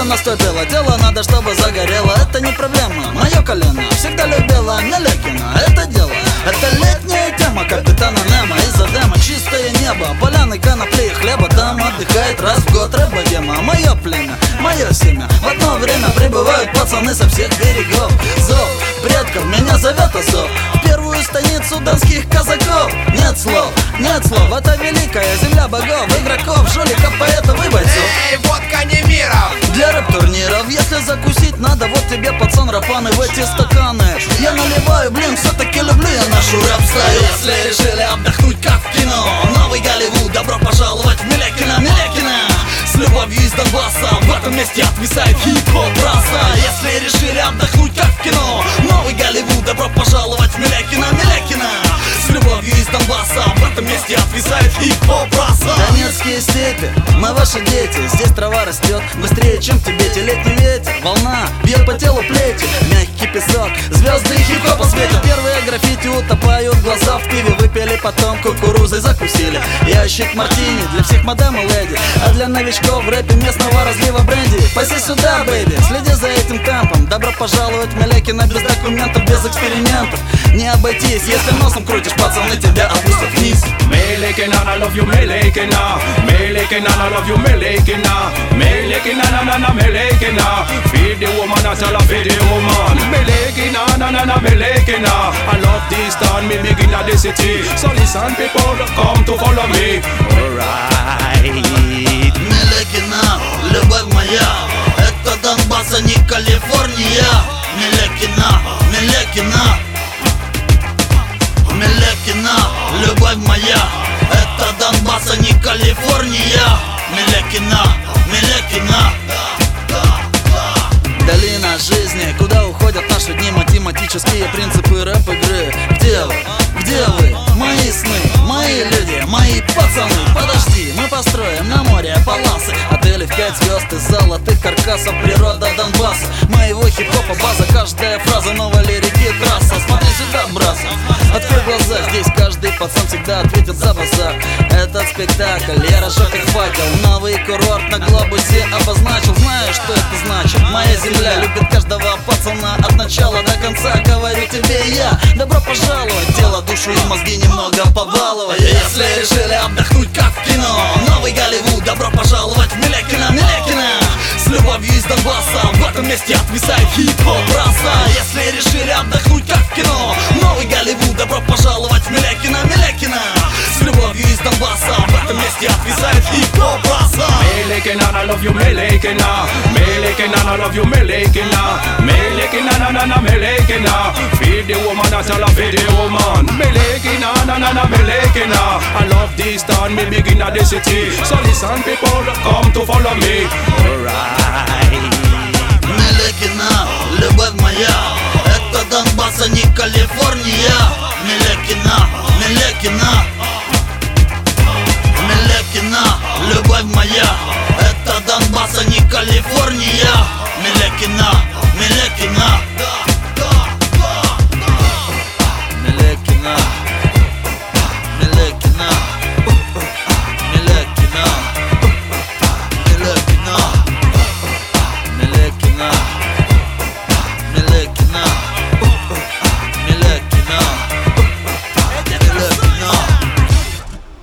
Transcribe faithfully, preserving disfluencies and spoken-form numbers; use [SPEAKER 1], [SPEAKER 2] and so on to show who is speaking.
[SPEAKER 1] наступило, тело надо, чтобы загорело. Это не проблема, мое колено всегда любила Мелякина. Это дело, это летняя тема капитана Немо. Из-за дема чистое небо, поляны, конопли и хлеба. Там отдыхает раз в год рыба-гема. Мое племя, мое семя, в одно время прибывают пацаны со всех берегов. Зов предков меня зовет Азов, в первую станицу донских казаков. Нет слов, нет слов, это великая земля богов, игроков, жуликов, поэтов и бойцов.
[SPEAKER 2] Эй, водка не миров!
[SPEAKER 1] Для рэп-турниров, если закусить надо, вот тебе, пацан, рапаны в эти стаканы. Я наливаю, блин, все-таки люблю я нашу рэп-стаю. Если решили отдохнуть, как в кино, новый Голливуд, добро пожаловать в Мелякина, Мелякина. С любовью из Донбасса, в этом месте отвисает хип-хоп раса. Если решили отдохнуть, как в кино, новый Голливуд, добро пожаловать в Мелякина, Мелякина. С любовью из Донбасса, в этом месте отвисает хип-хоп раса. Донецкие степи, мы ваши дети, здесь трава растет быстрее, чем в Тибете. Летний ветер, волна, бьет по телу плети, мягкий песок, звезды и хип-хопа светят. Первые граффити утопают глаза в пиве, выпили, потом кукурузой закусили. Ящик мартини для всех мадам и леди, а для новичков в рэпе местного разлива бренди. Паси сюда, бэйби, следи за этим темпом. Добро пожаловать в Мелякина, без документов, без экспериментов. Не обойтись, если носом крутишь, пацаны тебя опустят вниз.
[SPEAKER 3] Mелякина, I love you, Mелякина. Mелякина, I love you, Mелякина. Melakina, na na na Melakina. Feed the woman, I tell her feed the woman. Melakina, na na na Melakina. I love this town, me big inna the city. So listen, people, come to follow me. Alright.
[SPEAKER 1] Мелякина, любовь моя, это Донбасс, а не Калифорния. Мелякина, Мелякина. Мелякина, любовь моя, это Донбасс, а не Калифорния. Мелякина, Мелякина. Долина жизни, куда уходят наши дни, математические принципы рэп-игры. Где вы? Где вы? Мои сны, мои люди, мои пацаны. Подожди, мы построим на море паласы, отели в пять звезд из золотых каркасов. Природа Донбасса, моего хип-хопа база. Каждая фраза новой лирики трасса. Смотри сюда, браза, открой глаза, здесь каждый пацан всегда ответит за базар. Этот спектакль я разжег как факел, новый курорт на глобусе обозначил. Знаю, что это значит, моя земля любит каждого пацана от начала до конца. Говорю тебе я, добро пожаловать, тело, душу и мозги немного побаловать. Если решили отдохнуть, как в кино, новый Голливуд, добро пожаловать в Мелякина, Мелякина. С любовью из Донбасса, в этом месте отвисает хип-хоп раса. Если решили отдохнуть, как в кино, новый Голливуд, добро пожаловать в Мелякина, Мелякина. С любовью из Донбасса, в этом месте отвисает хип-хоп раса.
[SPEAKER 3] Mелякina, I love you, Mелякина. Mелякina, I love you, Mелякина. Mелякina, na na na Mелякина. Feed the woman, I tell her feed the woman. Mелякina, na na na Mелякina. I love this town, me big inna the city. So listen, people, come to follow me. Alright.
[SPEAKER 1] Мелякина, любовь моя, это Донбасс, а не Калифорния. Мелякина, Мелякина. Мелякина, любовь моя, это Донбасс, а не Калифорния. Мелякина, Мелякина.